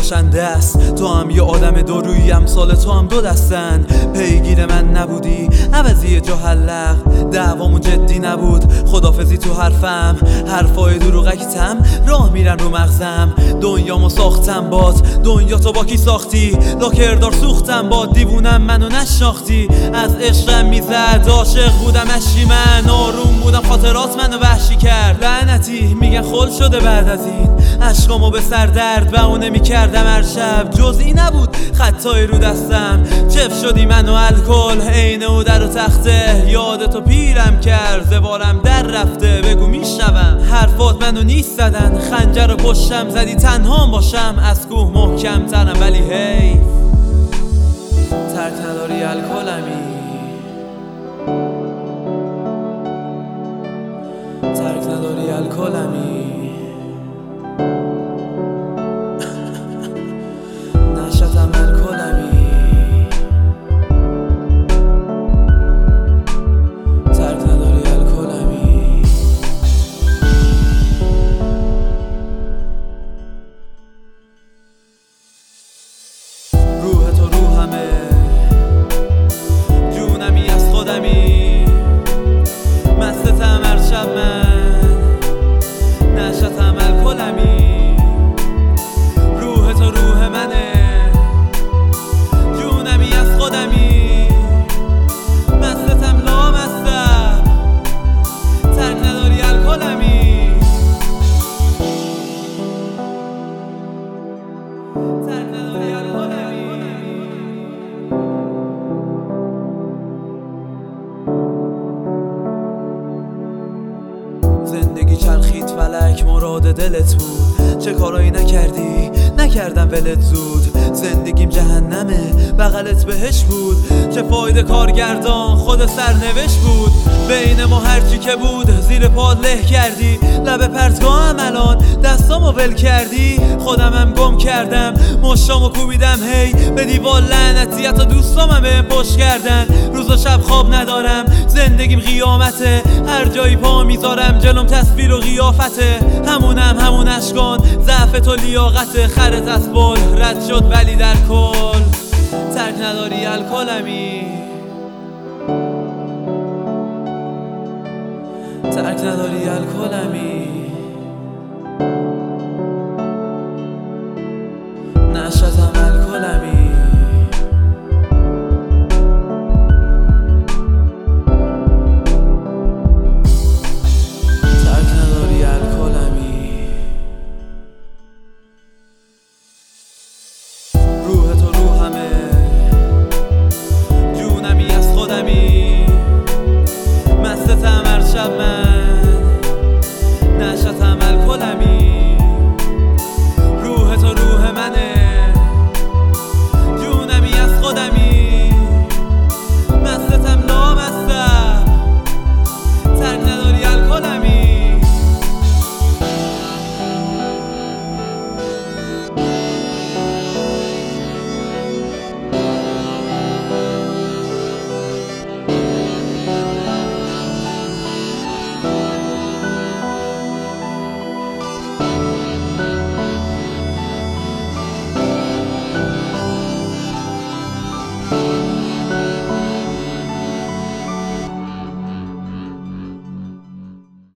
کشنده است. تو هم یه آدم دورویی، امثال تو هم دو دستن. پیگیر من نبودی، عوضی جهلق، دعوامون جدی نبود، خدافزی تو حرفم، حرفای دروغکتم راه میرن رو مغزم. دنیامو ساختم بات، دنیا تو با کی ساختی؟ لاکردار سوختم باد، دیوونم منو نشناختی. از عشقم میزد، عاشق بودم اشی، من آروم بودم، خاطرات منو وحشی کرد. لعنتی میگن خل شده بعد از این، عشقامو به سر درد بهونه میکردم هر شب. جزئی نبود خطایی رو دستم، چف شدی منو الکل، عین او در و تخته. یادتو پیرم کرد، زوارم در رفته، بگو میشنوم حرفات منو نیست زدن. خنجر رو پشتم زدی تنها باشم، از کوه محکم ترم ولی حیف ترک نداری الکلمی، ترک نداری الکلمی. نشتم الکلمی، ترک نداری الکلمی. روح تو روحمه، جونمی از خودمی، مستم هر شب من، نشتم الکلمی. روح تو روح منه، جونمی از خودمی، مستم لامستم، ترک نداری الکلمی، ترک نداری الکلمی. زندگی چرخید فلک مراد دلت بود، چه کارایی نکردم ولت زود. زندگیم جهنمه بغلت بهش بود، چه فایده کارگردان خود سرنوشت بود. بین ما هرچی که بود زیر پاد له کردی، لب پرتگاهم الان دستامو ول کردی. خودمم گم کردم، مشتامو کوبیدم هی به دیوار، لعنتی حتی دوستامم به پشت کردن. روز و شب خواب ندارم، زندگیم قیامته، هر جایی پا میذارم جلوم تصویر و قیافته. همون اشکان ضعف تو لیاقته، خرت از بال رد شد ولی در کل ترک نداری الکلمی، ترک نداری الکلمی. نشتم